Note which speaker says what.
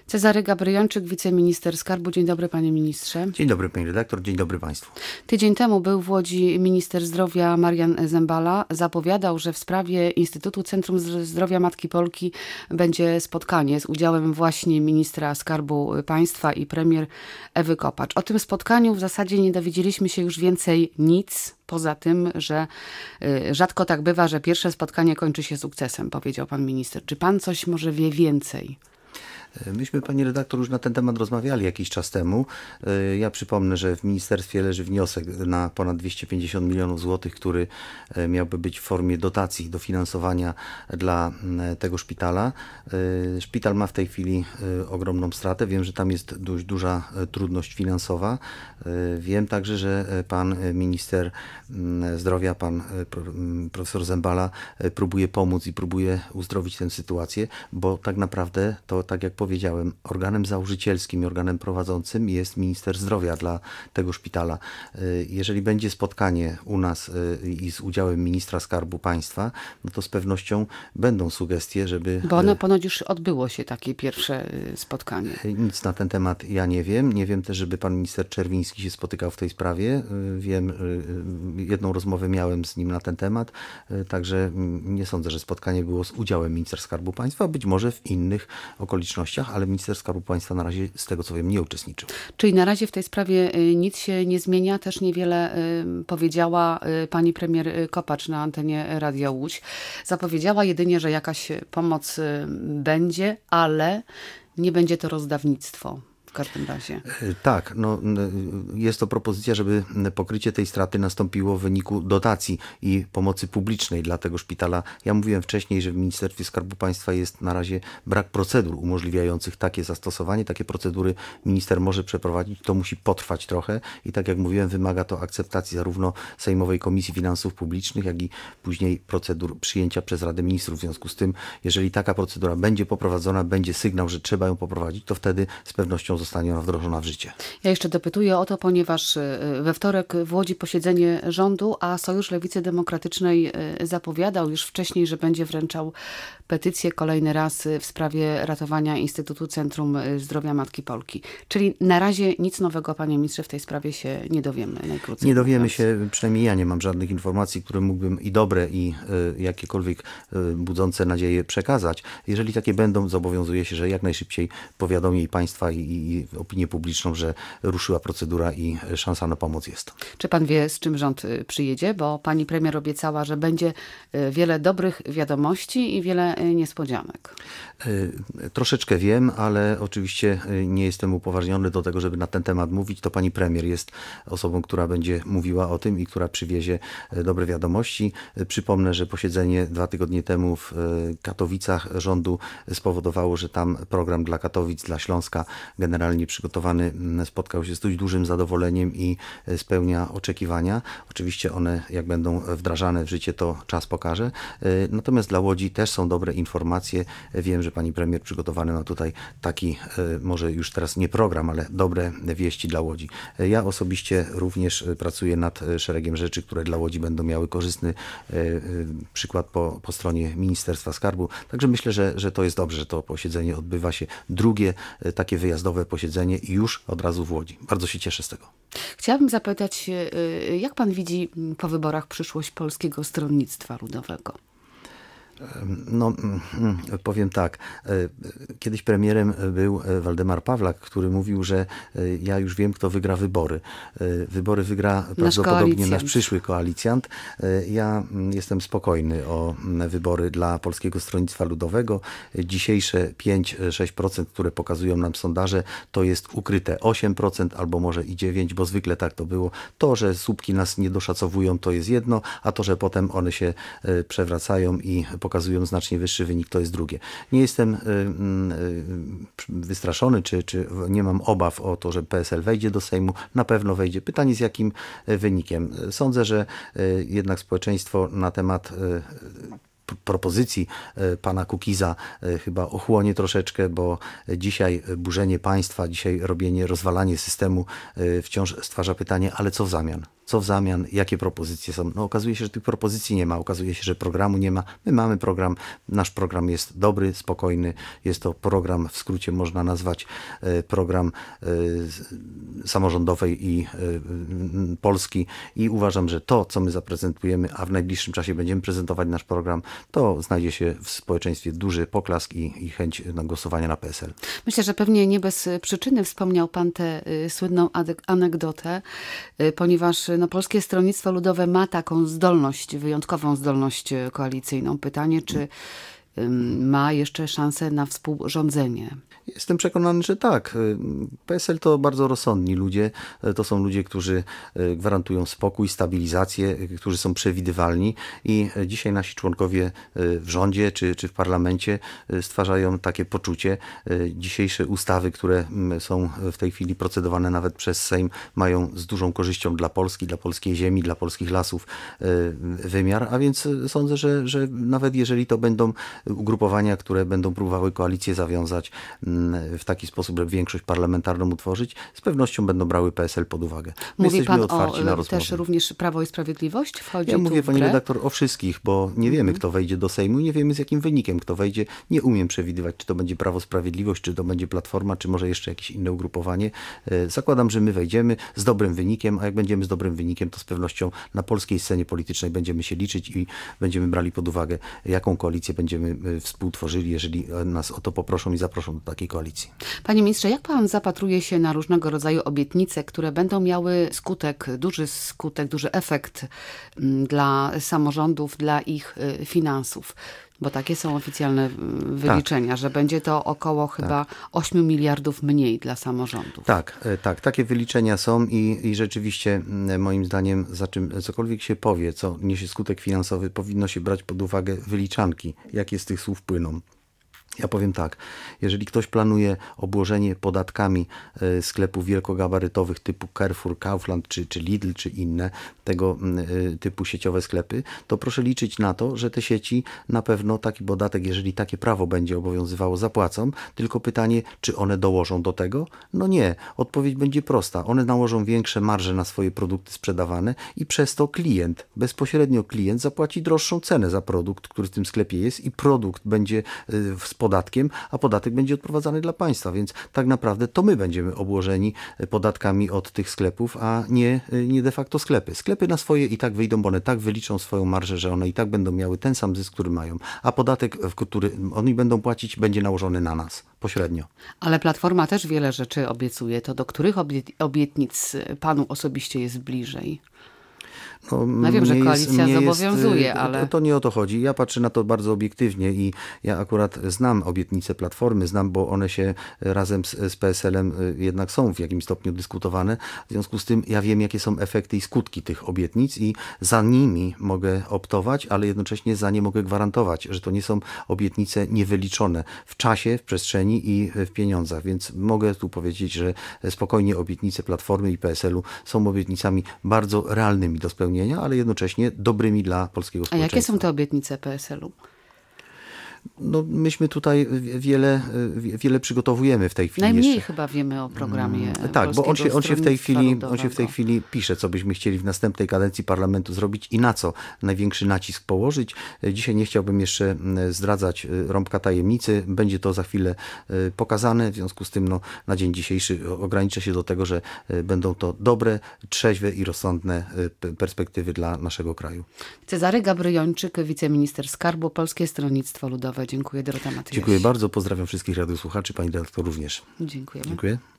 Speaker 1: Cezary Gabryjończyk, wiceminister skarbu. Dzień dobry, panie ministrze.
Speaker 2: Dzień dobry, pani redaktor, dzień dobry państwu.
Speaker 1: Tydzień temu był w Łodzi minister zdrowia Marian Zembala. Zapowiadał, że w sprawie Instytutu Centrum Zdrowia Matki Polki będzie spotkanie z udziałem właśnie ministra Skarbu Państwa i premier Ewy Kopacz. O tym spotkaniu w zasadzie nie dowiedzieliśmy się już więcej nic, poza tym, że rzadko tak bywa, że pierwsze spotkanie kończy się sukcesem, powiedział pan minister. Czy pan coś może wie więcej?
Speaker 2: Myśmy, pani redaktor, już na ten temat rozmawiali jakiś czas temu. Ja przypomnę, że w ministerstwie leży wniosek na ponad 250 milionów złotych, który miałby być w formie dotacji, dofinansowania dla tego szpitala. Szpital ma w tej chwili ogromną stratę. Wiem, że tam jest dość duża trudność finansowa. Wiem także, że pan minister zdrowia, pan profesor Zembala próbuje pomóc i próbuje uzdrowić tę sytuację, bo tak naprawdę to, tak jak powiedziałem, organem założycielskim i organem prowadzącym jest minister zdrowia dla tego szpitala. Jeżeli będzie spotkanie u nas i z udziałem ministra Skarbu Państwa, no to z pewnością będą sugestie, żeby...
Speaker 1: Bo ono ponoć już odbyło się takie pierwsze spotkanie.
Speaker 2: Nic na ten temat ja nie wiem. Nie wiem też, żeby pan minister Czerwiński się spotykał w tej sprawie. Wiem, jedną rozmowę miałem z nim na ten temat, także nie sądzę, że spotkanie było z udziałem ministra Skarbu Państwa, być może w innych okolicznościach, ale minister Skarbu Państwa na razie, z tego co wiem, nie uczestniczył.
Speaker 1: Czyli na razie w tej sprawie nic się nie zmienia, też niewiele powiedziała pani premier Kopacz na antenie Radia Łódź. Zapowiedziała jedynie, że jakaś pomoc będzie, ale nie będzie to rozdawnictwo. W każdym razie.
Speaker 2: Tak, no, jest to propozycja, żeby pokrycie tej straty nastąpiło w wyniku dotacji i pomocy publicznej dla tego szpitala. Ja mówiłem wcześniej, że w Ministerstwie Skarbu Państwa jest na razie brak procedur umożliwiających takie zastosowanie. Takie procedury minister może przeprowadzić, to musi potrwać trochę i tak jak mówiłem, wymaga to akceptacji zarówno Sejmowej Komisji Finansów Publicznych, jak i później procedur przyjęcia przez Radę Ministrów. W związku z tym, jeżeli taka procedura będzie poprowadzona, będzie sygnał, że trzeba ją poprowadzić, to wtedy z pewnością zostanie ona wdrożona w życie.
Speaker 1: Ja jeszcze dopytuję o to, ponieważ we wtorek w Łodzi posiedzenie rządu, a Sojusz Lewicy Demokratycznej zapowiadał już wcześniej, że będzie wręczał petycję kolejny raz w sprawie ratowania Instytutu Centrum Zdrowia Matki Polki. Czyli na razie nic nowego, panie ministrze, w tej sprawie się nie dowiemy.
Speaker 2: Nie dowiemy się, przynajmniej ja nie mam żadnych informacji, które mógłbym i dobre, i jakiekolwiek budzące nadzieję przekazać. Jeżeli takie będą, zobowiązuję się, że jak najszybciej powiadomię i państwa, i opinię publiczną, że ruszyła procedura i szansa na pomoc jest.
Speaker 1: Czy pan wie, z czym rząd przyjedzie? Bo pani premier obiecała, że będzie wiele dobrych wiadomości i wiele niespodzianek.
Speaker 2: Troszeczkę wiem, ale oczywiście nie jestem upoważniony do tego, żeby na ten temat mówić. To pani premier jest osobą, która będzie mówiła o tym i która przywiezie dobre wiadomości. Przypomnę, że posiedzenie 2 tygodnie temu w Katowicach rządu spowodowało, że tam program dla Katowic, dla Śląska generalnie przygotowany spotkał się z dość dużym zadowoleniem i spełnia oczekiwania. Oczywiście one, jak będą wdrażane w życie, to czas pokaże. Natomiast dla Łodzi też są dobre informacje. Wiem, że pani premier przygotowany ma tutaj taki, może już teraz nie program, ale dobre wieści dla Łodzi. Ja osobiście również pracuję nad szeregiem rzeczy, które dla Łodzi będą miały korzystny przykład po stronie Ministerstwa Skarbu. Także myślę, że to jest dobrze, że to posiedzenie odbywa się. Drugie takie wyjazdowe posiedzenie i już od razu w Łodzi. Bardzo się cieszę z tego.
Speaker 1: Chciałabym zapytać, jak pan widzi po wyborach przyszłość Polskiego Stronnictwa Ludowego?
Speaker 2: No, powiem tak. Kiedyś premierem był Waldemar Pawlak, który mówił, że ja już wiem, kto wygra wybory. Wybory wygra prawdopodobnie nasz przyszły koalicjant. Ja jestem spokojny o wybory dla Polskiego Stronnictwa Ludowego. Dzisiejsze 5-6%, które pokazują nam sondaże, to jest ukryte 8% albo może i 9%, bo zwykle tak to było. To, że słupki nas nie doszacowują, to jest jedno, a to, że potem one się przewracają i pokazują znacznie wyższy wynik, to jest drugie. Nie jestem wystraszony, czy nie mam obaw o to, że PSL wejdzie do Sejmu. Na pewno wejdzie. Pytanie z jakim wynikiem. Sądzę, że jednak społeczeństwo na temat propozycji pana Kukiza chyba ochłonie troszeczkę, bo dzisiaj burzenie państwa, dzisiaj rozwalanie systemu wciąż stwarza pytanie, ale co w zamian? Co w zamian? Jakie propozycje są? No okazuje się, że tych propozycji nie ma. Okazuje się, że programu nie ma. My mamy program. Nasz program jest dobry, spokojny. Jest to program, w skrócie można nazwać program samorządowej i Polski. I uważam, że to, co my zaprezentujemy, a w najbliższym czasie będziemy prezentować nasz program, to znajdzie się w społeczeństwie duży poklask i chęć głosowania na PSL.
Speaker 1: Myślę, że pewnie nie bez przyczyny wspomniał pan tę słynną anegdotę, ponieważ Polskie Stronnictwo Ludowe ma taką zdolność, wyjątkową zdolność koalicyjną. Pytanie, czy ma jeszcze szansę na współrządzenie?
Speaker 2: Jestem przekonany, że tak. PSL to bardzo rozsądni ludzie. To są ludzie, którzy gwarantują spokój, stabilizację, którzy są przewidywalni i dzisiaj nasi członkowie w rządzie czy w parlamencie stwarzają takie poczucie. Dzisiejsze ustawy, które są w tej chwili procedowane nawet przez Sejm, mają z dużą korzyścią dla Polski, dla polskiej ziemi, dla polskich lasów wymiar, a więc sądzę, że nawet jeżeli to będą ugrupowania, które będą próbowały koalicję zawiązać w taki sposób, żeby większość parlamentarną utworzyć, z pewnością będą brały PSL pod uwagę. My
Speaker 1: Mówi
Speaker 2: jesteśmy
Speaker 1: pan
Speaker 2: otwarci na rozmowy.
Speaker 1: też również Prawo i Sprawiedliwość wchodzi
Speaker 2: Ja
Speaker 1: tu
Speaker 2: mówię,
Speaker 1: w
Speaker 2: pani
Speaker 1: grę?
Speaker 2: redaktor, o wszystkich, bo nie wiemy, kto wejdzie do Sejmu, nie wiemy, z jakim wynikiem kto wejdzie. Nie umiem przewidywać, czy to będzie Prawo Sprawiedliwość, czy to będzie Platforma, czy może jeszcze jakieś inne ugrupowanie. Zakładam, że my wejdziemy z dobrym wynikiem, a jak będziemy z dobrym wynikiem, to z pewnością na polskiej scenie politycznej będziemy się liczyć i będziemy brali pod uwagę, jaką koalicję będziemy współtworzyli, jeżeli nas o to poproszą i zaproszą do takiej koalicji.
Speaker 1: Panie ministrze, jak pan zapatruje się na różnego rodzaju obietnice, które będą miały duży efekt dla samorządów, dla ich finansów? Bo takie są oficjalne wyliczenia, że będzie to około chyba 8 miliardów mniej dla samorządów.
Speaker 2: Tak. Takie wyliczenia są i rzeczywiście moim zdaniem cokolwiek się powie, co niesie skutek finansowy, powinno się brać pod uwagę wyliczanki, jakie z tych słów płyną. Ja powiem tak, jeżeli ktoś planuje obłożenie podatkami sklepów wielkogabarytowych typu Carrefour, Kaufland czy Lidl czy inne tego typu sieciowe sklepy, to proszę liczyć na to, że te sieci na pewno taki podatek, jeżeli takie prawo będzie obowiązywało, zapłacą. Tylko pytanie, czy one dołożą do tego? No nie. Odpowiedź będzie prosta. One nałożą większe marże na swoje produkty sprzedawane i przez to bezpośrednio klient zapłaci droższą cenę za produkt, który w tym sklepie jest i produkt będzie z podatkiem, a podatek będzie odprowadzany dla państwa, więc tak naprawdę to my będziemy obłożeni podatkami od tych sklepów, a nie de facto sklepy. Sklepy na swoje i tak wyjdą, bo one tak wyliczą swoją marżę, że one i tak będą miały ten sam zysk, który mają, a podatek, który oni będą płacić, będzie nałożony na nas pośrednio.
Speaker 1: Ale Platforma też wiele rzeczy obiecuje. To do których obietnic panu osobiście jest bliżej? No wiem, że koalicja zobowiązuje, ale...
Speaker 2: To nie o to chodzi. Ja patrzę na to bardzo obiektywnie i ja akurat znam obietnice Platformy, bo one się razem z PSL-em jednak są w jakimś stopniu dyskutowane. W związku z tym ja wiem, jakie są efekty i skutki tych obietnic i za nimi mogę optować, ale jednocześnie za nie mogę gwarantować, że to nie są obietnice niewyliczone w czasie, w przestrzeni i w pieniądzach. Więc mogę tu powiedzieć, że spokojnie obietnice Platformy i PSL-u są obietnicami bardzo realnymi do spełnienia, ale jednocześnie dobrymi dla polskiego społeczeństwa.
Speaker 1: A jakie są te obietnice PSL-u?
Speaker 2: No, myśmy tutaj wiele przygotowujemy w tej chwili.
Speaker 1: Najmniej
Speaker 2: jeszcze.
Speaker 1: chyba wiemy o programie
Speaker 2: Tak, bo on się w tej chwili pisze, co byśmy chcieli w następnej kadencji parlamentu zrobić i na co największy nacisk położyć. Dzisiaj nie chciałbym jeszcze zdradzać rąbka tajemnicy. Będzie to za chwilę pokazane. W związku z tym na dzień dzisiejszy ograniczę się do tego, że będą to dobre, trzeźwe i rozsądne perspektywy dla naszego kraju.
Speaker 1: Cezary Gabryjończyk, wiceminister skarbu, Polskie Stronnictwo Ludowe. Dziękuję, Dorota Matyjaś.
Speaker 2: Dziękuję bardzo, pozdrawiam wszystkich radiosłuchaczy, pani redaktor również.
Speaker 1: Dziękujemy.
Speaker 2: Dziękuję.